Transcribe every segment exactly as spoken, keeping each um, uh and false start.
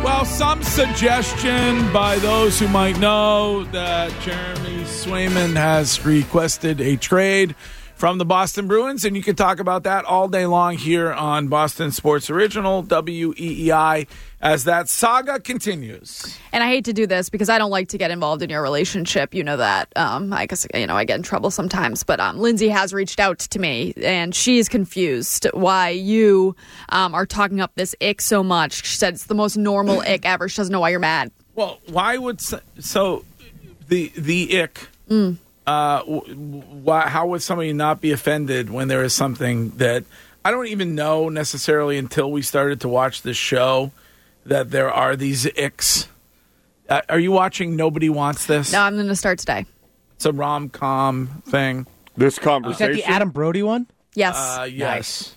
Well, some suggestion by those who might know that Jeremy Swayman has requested a trade from the Boston Bruins, and you can talk about that all day long here on Boston Sports Original, W E E I, as that saga continues. And I hate to do this because I don't like to get involved in your relationship. You know that. Um, I guess, you know, I get in trouble sometimes. But um, Lindsay has reached out to me, and she's confused why you um, are talking up this ick so much. She said it's the most normal ick ever. She doesn't know why you're mad. Well, why would... So, so the, the ick... Mm. Uh, why, how would somebody not be offended when there is something that I don't even know necessarily until we started to watch this show that there are these icks? Uh, are you watching Nobody Wants This? No, I'm going to start today. It's a rom-com thing. This conversation? Is that the Adam Brody one? Yes. Uh, yes. Nice.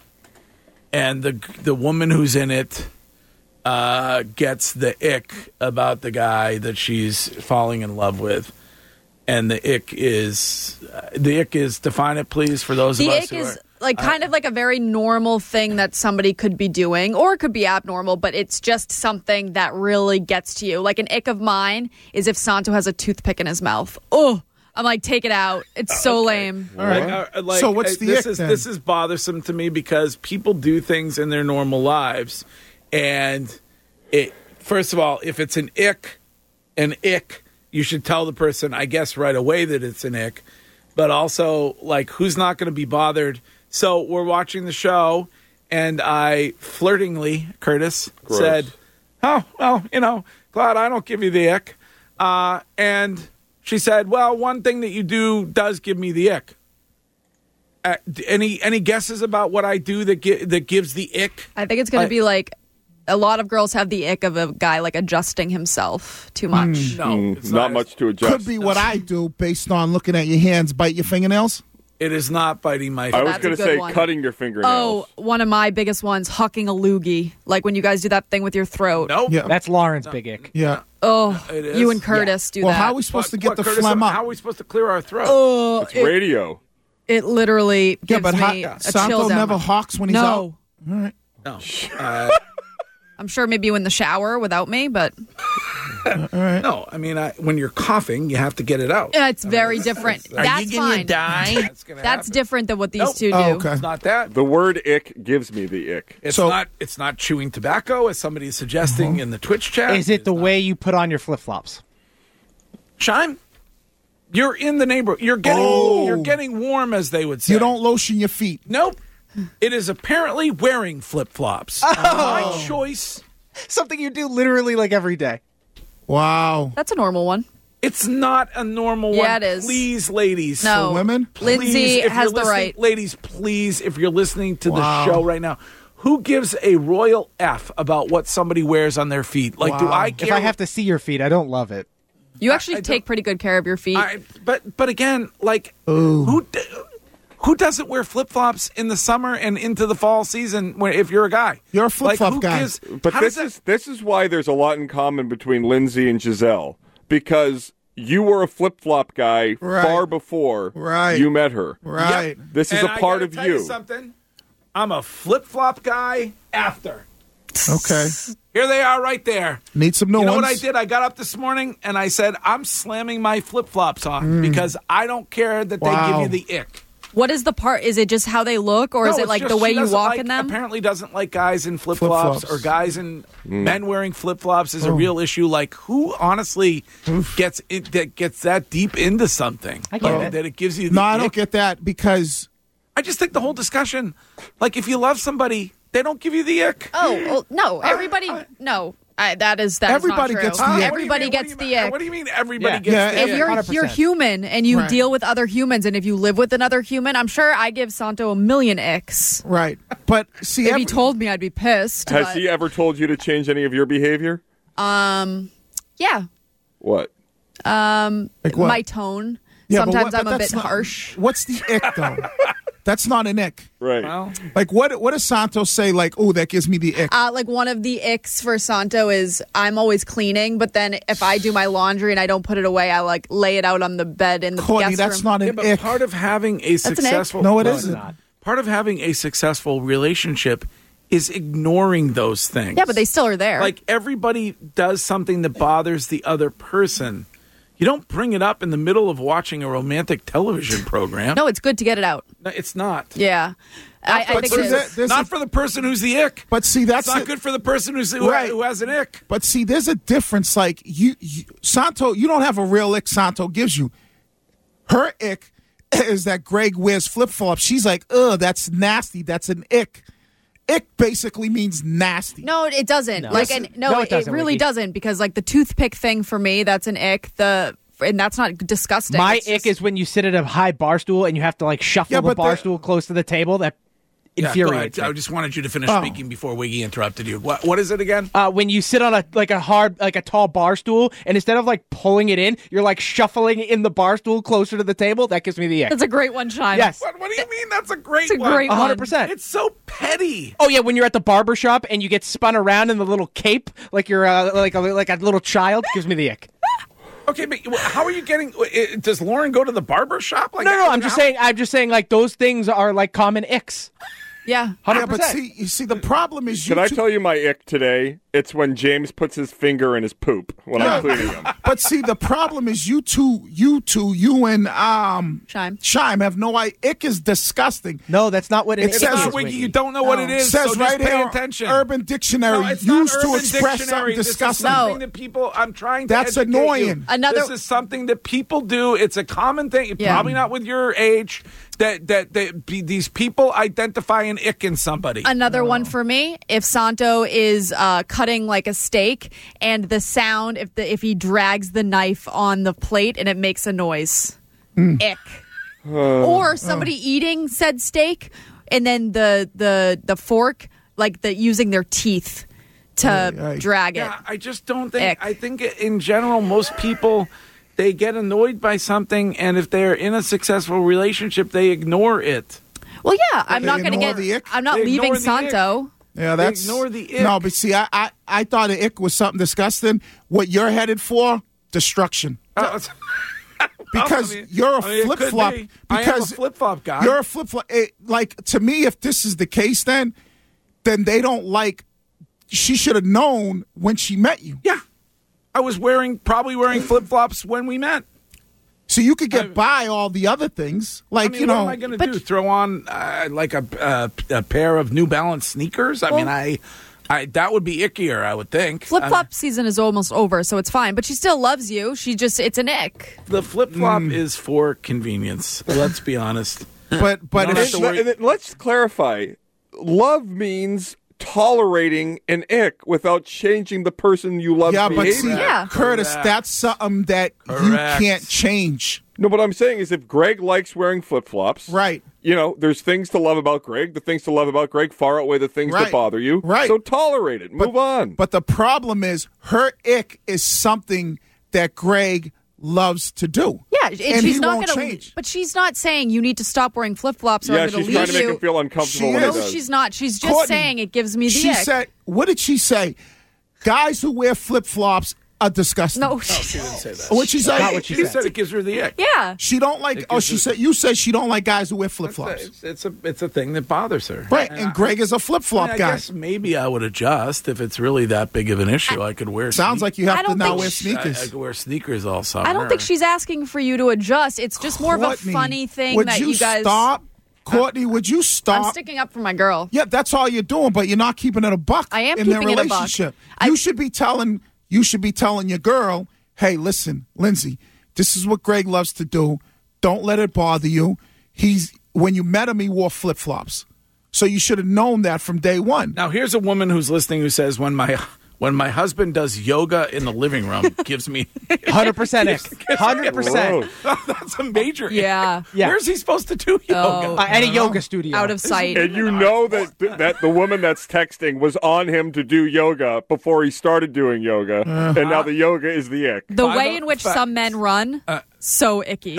And the the woman who's in it uh, gets the ick about the guy that she's falling in love with. And the ick is, uh, the ick is, define it please for those the of us ick who is are, like kind uh, of like a very normal thing that somebody could be doing, or it could be abnormal, but it's just something that really gets to you. Like an ick of mine is if Santo has a toothpick in his mouth. Oh, I'm like, take it out. It's so okay. lame. All right. Like, uh, like, so what's the this ick is then? This is bothersome to me because people do things in their normal lives, and it. First of all, if it's an ick, an ick. You should tell the person, I guess, right away that it's an ick. But also, like, who's not going to be bothered? So we're watching the show, and I flirtingly, Curtis, Gross. said, oh, well, you know, glad I don't give you the ick. Uh, and she said, well, one thing that you do does give me the ick. Uh, any any guesses about what I do that gi- that gives the ick? I think it's going I- to be like, a lot of girls have the ick of a guy like adjusting himself too much. Mm. No, Mm, it's not not much to adjust. Could be what I do based on looking at your hands, bite your fingernails. It is not biting my I face. was That's going a to good say one. cutting your fingernails. Oh, one of my biggest ones, hucking a loogie. Like when you guys do that thing with your throat. Nope. Yeah. That's Lauren's big ick. Yeah. Oh, It is? you and Curtis do Well, that. how are we supposed What- to get what, the Curtis, phlegm How up? are we supposed to clear our throat? Oh, It's it, radio. it literally gives Yeah, but me how, a Santo chill down never my- hawks when he's No. out. All right. No. Uh, I'm sure maybe you in the shower without me, but no, I mean, I, when you're coughing, you have to get it out. uh, it's very different. Are That's you gonna fine. die? That's, gonna That's happen. different than what these Nope. two do. Oh, okay. It's not that. The word ick gives me the ick. It's So- not. It's not chewing tobacco, as somebody is suggesting in the Twitch chat. Is it the It's way you put on your flip flops? not. Shime? You're in the neighborhood. You're getting. Oh. You're getting warm, as they would say. You don't lotion your feet. Nope. It is apparently wearing flip flops. Oh. My choice. Something you do literally like every day. Wow. That's a normal one. It's not a normal Yeah, one. it is. Please, ladies. No. For women? Lindsay Please, if has you're the listening- right. Ladies, please, if you're listening to Wow. the show right now, who gives a royal F about what somebody wears on their feet? Like, do Wow. I If care? I have to see your feet, I don't love it. You actually I take don't- pretty good care of your feet. I, but but again, like, who d- who doesn't wear flip flops in the summer and into the fall season? When if you're a guy, You're a flip-flop like, who guy. gives- But how this does is that- this is why there's a lot in common between Lindsay and Giselle, because you were a flip flop guy Right. far before Right. you met her. Right. Yep. This is And a I part gotta of tell you. Something. I'm a flip flop guy after. Okay. Here they are right there. Need some new You know ones? what I did? I got up this morning and I said, I'm slamming my flip flops on because I don't care that Wow. they give you the ick. What is the part? Is it just how they look, or is No, it it's like just the way she you doesn't walk like- in them? Apparently doesn't like guys in flip flops Flip-flops. or guys in Mm. men wearing flip flops is a Oh. real issue. Like who honestly gets it that gets that deep into something? I get Oh, it. that it gives you the No, I ick? don't get that because I just think the whole discussion, like if you love somebody, they don't give you the ick. Oh well, no! Everybody, no. I, that is that is Everybody not true. gets the ick. What do you Everybody mean- gets what do the you mean- ick. What do you mean everybody Yeah. gets Yeah, the if If ick? you're one hundred percent. you're human and you Right. deal with other humans, and if you live with another human, I'm sure I give Santo a million icks. right. But see, If every, he told me, I'd be pissed. Has but, he ever told you to change any of your behavior? Um, yeah. What? Um, Like what? my tone. Yeah, but Sometimes what- but I'm a that's bit not- harsh. What's the ick though? That's not an ick. Right. Well, Like what? What does Santos say? Like, oh, that gives me the ick. Uh, like one of the icks for Santo is I'm always cleaning, but then if I do my laundry and I don't put it away, I like lay it out on the bed in the Courtney, guest that's room. not yeah, an but ick. part of having a an ick. successful No, it No, it's isn't. not. part of having a successful relationship is ignoring those things. Yeah, but they still are there. Like everybody does something that bothers the other person. You don't bring it up in the middle of watching a romantic television program. no, it's good to get it out. No, it's not. Yeah. I, I But think see, it is. that- there's not a- for the person who's the ick. But see, that's It's not it. good for the person who's who, Right. who has an ick. But see, there's a difference. Like you, you, Santo, you don't have a real ick. Santo gives you. Her ick is that Greg wears flip flops. She's like, ugh, that's nasty. That's an ick. Ick basically means nasty. No, it doesn't. Like, Listen- and, no, No, it it, it doesn't, really Wiggy. doesn't because, like, the toothpick thing for me, that's an ick. The and that's not disgusting. My It's ick just- is when you sit at a high bar stool and you have to like shuffle Yeah, the but bar the- stool close to the table. That Yeah, go infuriates ahead. me. I just wanted you to finish Oh. speaking before Wiggy interrupted you. What, what is it again? Uh, when you sit on a like a hard like a tall bar stool and instead of like pulling it in, you're like shuffling in the bar stool closer to the table. That gives me the ick. That's a great one, Shime. Yes. What, what do you mean? That's a great It's a one. great A one. hundred percent. It's so petty. Oh yeah, when you're at the barber shop and you get spun around in the little cape like you're uh, like a like a little child, gives me the ick. Okay, but how are you getting? uh, Does Lauren go to the barber shop? Like No, no, that? I'm just How- saying. I'm just saying like those things are like common icks. Yeah. Yeah, but see, you see, the problem is you. Can I two- tell you my ick today? It's when James puts his finger in his poop when I'm cleaning him. But see, the problem is you two, you two, you and um, Shime. Shime have no idea. Ick is disgusting. No, that's not what it, It ick says- is, Wiggy, Wiggy. you don't know what it is. says so just right pay here, attention. Urban Dictionary, No, it's used not to Urban express Dictionary. something This is disgusting. something No. that people. I'm trying to. That's educate annoying. You. Another- This is something that people do. It's a common thing. Yeah. Probably not with your age. That that, that be, these people identify an ick in somebody. Another one for me, if Santo is uh, cutting like a steak and the sound, if the if he drags the knife on the plate and it makes a noise. Ick. Or somebody eating said steak and then the the the fork, like the using their teeth to Aye, aye. drag it. Yeah, I just don't think. Ick. I think in general, most people they get annoyed by something, and if they're in a successful relationship, they ignore it. Well, yeah, I'm They not going to ignore get. the ick? I'm not They leaving ignore the ick. Santo. Yeah, They that's ignore the ick. No, but see, I, I, I thought the ick was something disgusting. What you're headed for, destruction. Uh, Because I mean- you're a I mean, it flip could flop. be. I am a Because flip-flop guy. You're a flip flop. Like to me, if this is the case, then then they don't like. She should have known when she met you. Yeah, I was wearing probably wearing flip flops when we met. So you could get I- by all the other things, like I mean, you what know. am I going to But- do? Throw on uh, like a, uh, a pair of New Balance sneakers? I mean, I, I that would be ickier, I would think. Flip Uh, flop season is almost over, so it's fine. But she still loves you. She just it's an ick. the flip flop Mm. is for convenience. Let's be honest. but but don't if have she- to worry. And then let's clarify. Love means tolerating an ick without changing the person you love. yeah, but see, behavior. Yeah. Curtis, Correct. that's something that Correct. you can't change. No, what I'm saying is if Greg likes wearing flip flops, Right. You know, there's things to love about Greg. The things to love about Greg far outweigh the things Right. that bother you. Right. So tolerate it. Move on. But the problem is, her ick is something that Greg loves to do. Yeah, and, And she's he not won't going to. change. But she's not saying you need to stop wearing flip flops or yeah, I'm going she's to trying leave to make you. him feel uncomfortable She when no, he does. she's not. She's just Courtney, saying it gives me the She ick. said, what did she say? Guys who wear flip flops are disgusting. no, She didn't say that. What'd she say? Not what she She said. said it gives her the ick. yeah. She don't like. It Oh, gives she her- said. You said she don't like guys who wear flip flops. It's, it's a it's a thing that bothers her. Right, and Greg is a flip I, flop mean, I guy. guess maybe I would adjust if it's really that big of an issue. I, could wear. Sounds sneak- like you I have to don't now think wear she- I, I sneakers. could wear sneakers all summer. I don't think she's asking for you to adjust. It's just more of a Courtney, funny thing would that you you guys. stop? Courtney, would you I'm stop? sticking up for my girl. Yeah, that's all you're doing, but you're not keeping it a buck I am in their keeping it a buck. relationship. I- You should be telling you should be telling your girl, hey, listen, Lindsay, this is what Greg loves to do. Don't let it bother you. He's when you met him, he wore flip flops. So you should have known that from day one. Now here's a woman who's listening who says when my when my husband does yoga in the living room, gives me Hundred percent ick. Hundred percent. Whoa. that's a major ick. Yeah. Yeah. Where's he supposed to do yoga? Oh. Uh, at a yoga studio. Out of sight. And you know that that the woman that's texting was on him to do yoga before he started doing yoga, and now the yoga is the ick. The Five way o- in which fi- some men run, so icky.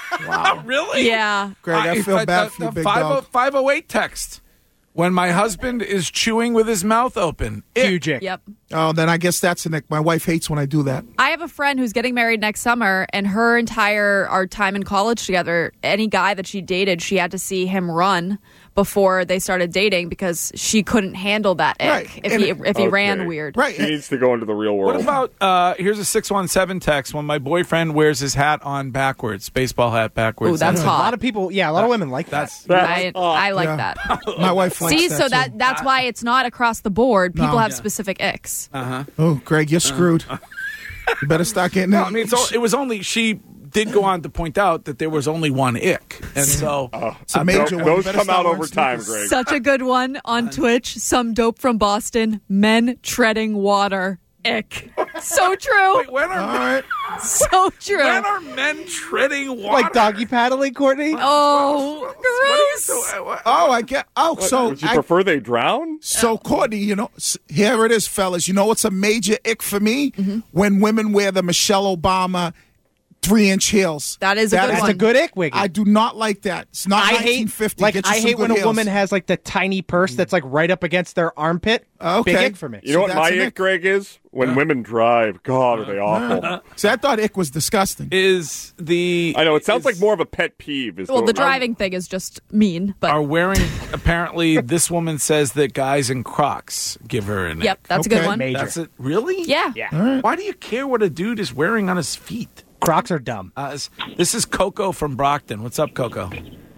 Oh, really? Yeah. Greg, I feel bad for you, big dog. five oh eight text. When my husband is chewing with his mouth open. Ick. Huge ick. Yep. Oh, then I guess that's a nick. My wife hates when I do that. I have a friend who's getting married next summer, and her entire our time in college together, any guy that she dated, she had to see him run before they started dating because she couldn't handle that ick Right. if And he it- if he Okay. ran weird. Right. He needs to go into the real world. What about uh, here's a six one seven text when my boyfriend wears his hat on backwards, baseball hat backwards. Ooh, that's A hot. lot of people, yeah, a lot of women like that. That's I, I like Yeah. that. My wife likes See, that so too. that that's why it's not across the board. People No. have Yeah. specific icks. Oh, Greg, you're screwed. You better start getting no, it. I mean it's all, it was only she did go on to point out that there was only one ick, and so It's a major Those, one. You those better come start out wearing over time, sneakers. Greg. Such a good one on Twitch. Some dope from Boston. Men treading water. Ick. So true. Wait, when are All right. So true. when are men treading water? Like doggy paddling, Courtney? Oh, What are you gross. so- what- Oh, I get. Oh, so Would you I, prefer they drown? so Courtney, you know, s- here it is, fellas. You know what's a major ick for me? Mm-hmm. When women wear the Michelle Obama three-inch heels. That is a good is That's one. a good ick, Wiggy. I do not like that. It's not I nineteen hate fifty. like Get you I some hate when good a heels. woman has like the tiny purse that's like right up against their armpit. Okay. Big ick for me. You know So what that's my an ick, ick. Greg, is? When women drive. God, are they awful. See, I thought ick was disgusting. Is the I know, it sounds is- like more of a pet peeve. Is Well, the the- driving thing is just mean, but are wearing. Apparently, this woman says that guys in Crocs give her an yep, ick. that's a good Okay. one. Major. That's it. Really? Yeah. Yeah. Why do you care what a dude is wearing on his feet? Crocs are dumb. Uh, this- this is Coco from Brockton. What's up, Coco?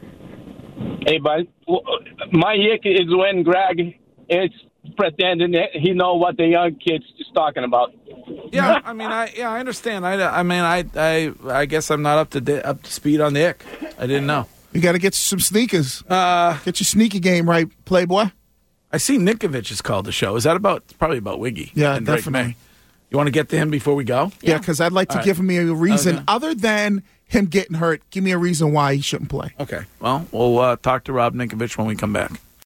Hey, bud. Well, my ick is when Greg is pretending that he know what the young kids is talking about. Yeah, I mean, I yeah, I understand. I, I mean, I, I I guess I'm not up to da- up to speed on the ick. I didn't know. You got to get some sneakers. Uh, get your sneaker game right, Playboy. I see Nikovich has called the show. Is that about? It's probably about Wiggy. Yeah, and Drake definitely. May. You want to get to him before we go? Yeah, because I'd like to All right. give me a reason Okay. other than him getting hurt. Give me a reason why he shouldn't play. Okay. Well, we'll uh, talk to Rob Nikovich when we come back.